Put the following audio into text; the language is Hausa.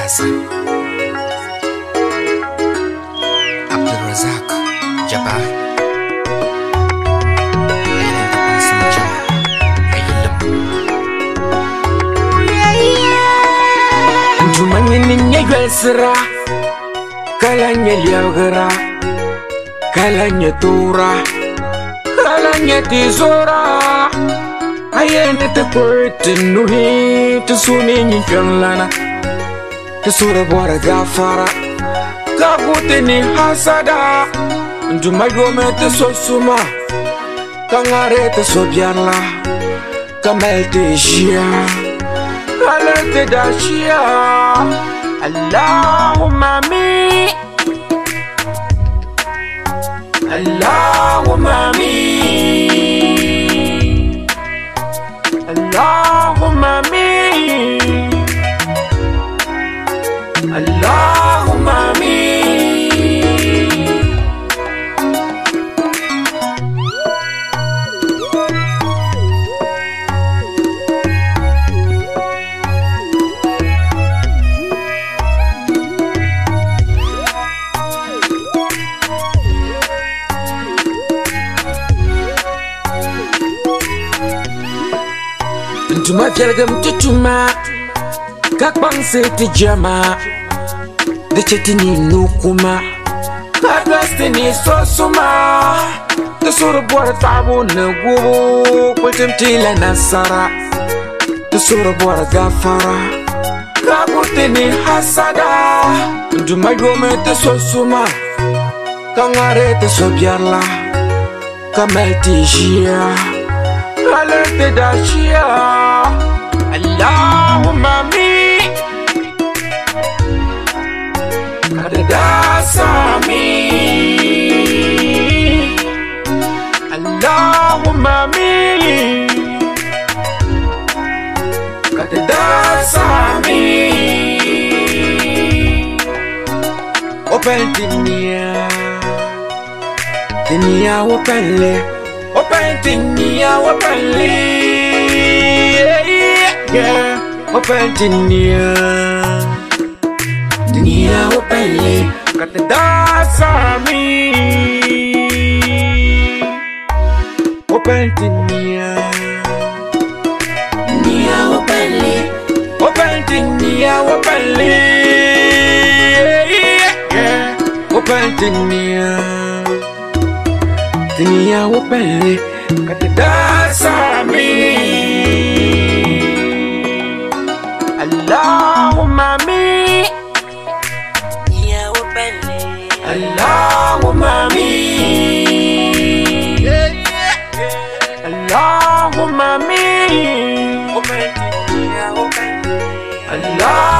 Gaza Abdulrazak Jabbar Ailan tapan semja Ailan Jumangin nyegel sira kalanya liagra kalanya tura kalanya tizora ayene te portin nuhi te suni nyinkanlana te sura bora gafara kabute ni hasada njumago te sosuma kangare te sobianla kamalte jia kalante dashia Allahumma mi Allahumma mi Allahumma mi Allahumma mi Tuma fialgam tutuma kakbang seti jama de chetini nukuma kadastini sosuma de sura bora tabu na gubo kwatem tila nasara de sura bora gafara kabutini hasada tuma gome te sosuma kangare te sobiarla kamelti jia kalante dashia Allahumma mi kadasami Allahumma mi kadasami open dunia openle open dunia openle yeah, open dunia openle kata dasami open dunia openle open dunia openle yeah, open dunia openle kata dasami Allahumma mi ya wabali Allahumma mi Allahumma mi ya wabali Allah